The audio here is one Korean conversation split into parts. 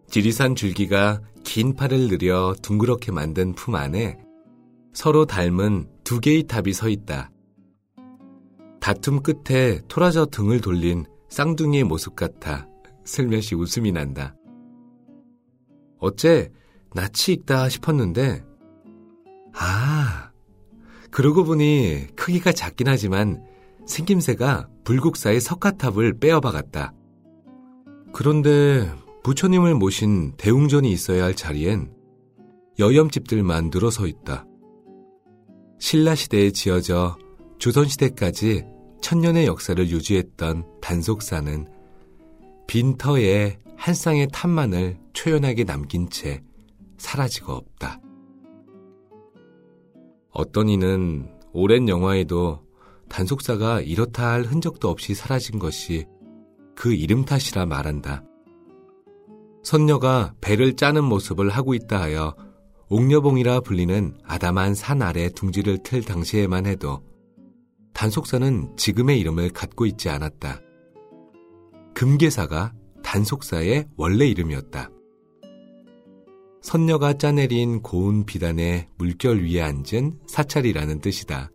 지리산 줄기가 긴 팔을 늘여 둥그렇게 만든 품 안에 서로 닮은 두 개의 탑이 서 있다. 다툼 끝에 토라져 등을 돌린 쌍둥이의 모습 같아 슬며시 웃음이 난다. 어째 낯이 익다 싶었는데 그러고 보니 크기가 작긴 하지만 생김새가 불국사의 석가탑을 빼어박았다. 그런데 부처님을 모신 대웅전이 있어야 할 자리엔 여염집들만 늘어서 있다. 신라시대에 지어져 조선시대까지 천년의 역사를 유지했던 단속사는 빈터에 한 쌍의 탑만을 초연하게 남긴 채 사라지고 없다. 어떤 이는 오랜 영화에도 단속사가 이렇다 할 흔적도 없이 사라진 것이 그 이름 탓이라 말한다. 선녀가 배를 짜는 모습을 하고 있다 하여 옥녀봉이라 불리는 아담한 산 아래 둥지를 틀 당시에만 해도 단속사는 지금의 이름을 갖고 있지 않았다. 금계사가 단속사의 원래 이름이었다. 선녀가 짜내린 고운 비단의 물결 위에 앉은 사찰이라는 뜻이다.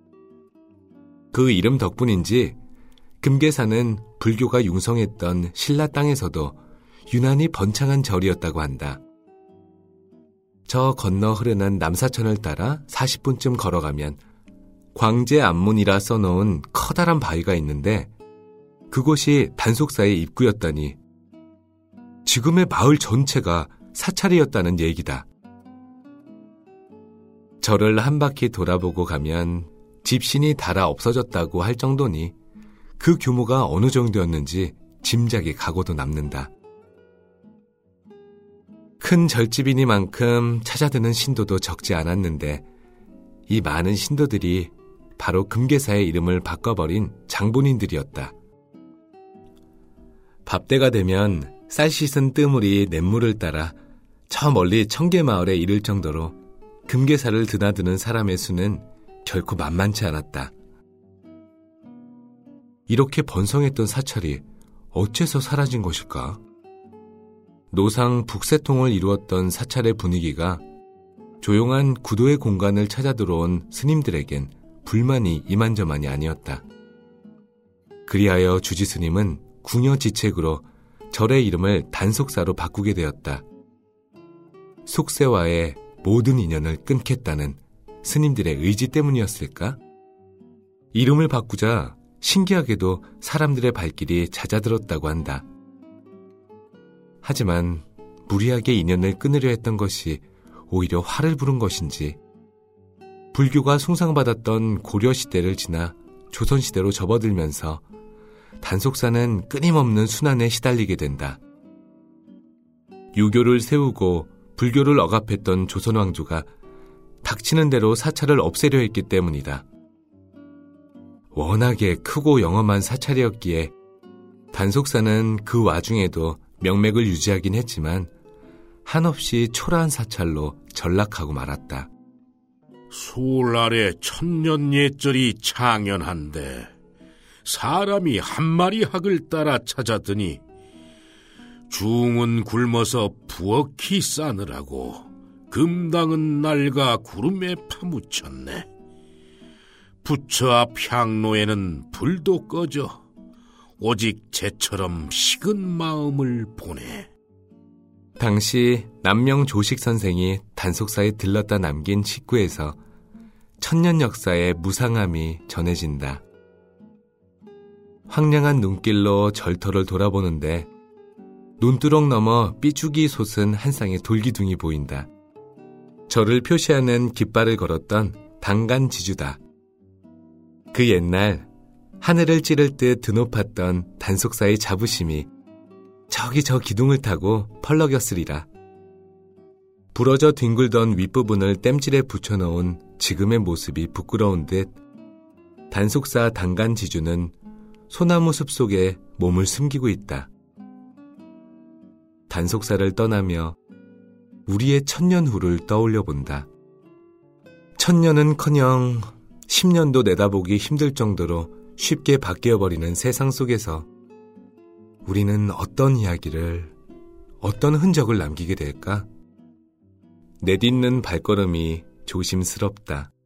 그 이름 덕분인지 금계사는 불교가 융성했던 신라 땅에서도 유난히 번창한 절이었다고 한다. 저 건너 흐르는 남사천을 따라 40분쯤 걸어가면 광제 안문이라 써놓은 커다란 바위가 있는데 그곳이 단속사의 입구였다니 지금의 마을 전체가 사찰이었다는 얘기다. 절을 한 바퀴 돌아보고 가면 집신이 닳아 없어졌다고 할 정도니 그 규모가 어느 정도였는지 짐작이 가고도 남는다. 큰 절집이니만큼 찾아드는 신도도 적지 않았는데 이 많은 신도들이 바로 금계사의 이름을 바꿔버린 장본인들이었다. 밥때가 되면 쌀 씻은 뜨물이 냇물을 따라 저 멀리 청계마을에 이를 정도로 금계사를 드나드는 사람의 수는 결코 만만치 않았다. 이렇게 번성했던 사찰이 어째서 사라진 것일까? 노상 북새통을 이루었던 사찰의 분위기가 조용한 구도의 공간을 찾아 들어온 스님들에겐 불만이 이만저만이 아니었다. 그리하여 주지스님은 궁여지책으로 절의 이름을 단속사로 바꾸게 되었다. 속세와의 모든 인연을 끊겠다는 스님들의 의지 때문이었을까? 이름을 바꾸자 신기하게도 사람들의 발길이 잦아들었다고 한다. 하지만 무리하게 인연을 끊으려 했던 것이 오히려 화를 부른 것인지 불교가 숭상받았던 고려시대를 지나 조선시대로 접어들면서 단속사는 끊임없는 순환에 시달리게 된다. 유교를 세우고 불교를 억압했던 조선왕조가 닥치는 대로 사찰을 없애려 했기 때문이다. 워낙에 크고 영험한 사찰이었기에 단속사는 그 와중에도 명맥을 유지하긴 했지만 한없이 초라한 사찰로 전락하고 말았다. 수월 아래 천년 옛절이 창연한데 사람이 한 마리 학을 따라 찾아드니 중은 굶어서 부엌이 싸느라고 금당은 낡아 구름에 파묻혔네. 부처 앞 향로에는 불도 꺼져 오직 쟤처럼 식은 마음을 보내. 당시 남명 조식 선생이 단속사에 들렀다 남긴 식구에서 천년 역사의 무상함이 전해진다. 황량한 눈길로 절터를 돌아보는데 논두렁 너머 삐죽이 솟은 한 쌍의 돌기둥이 보인다. 절을 표시하는 깃발을 걸었던 당간지주다. 그 옛날 하늘을 찌를 듯 드높았던 단속사의 자부심이 저기 저 기둥을 타고 펄럭였으리라. 부러져 뒹굴던 윗부분을 땜질에 붙여놓은 지금의 모습이 부끄러운 듯 단속사 당간지주는 소나무 숲 속에 몸을 숨기고 있다. 단속사를 떠나며 우리의 천년 후를 떠올려 본다. 천년은커녕 10년도 내다보기 힘들 정도로 쉽게 바뀌어버리는 세상 속에서 우리는 어떤 이야기를 어떤 흔적을 남기게 될까? 내딛는 발걸음이 조심스럽다.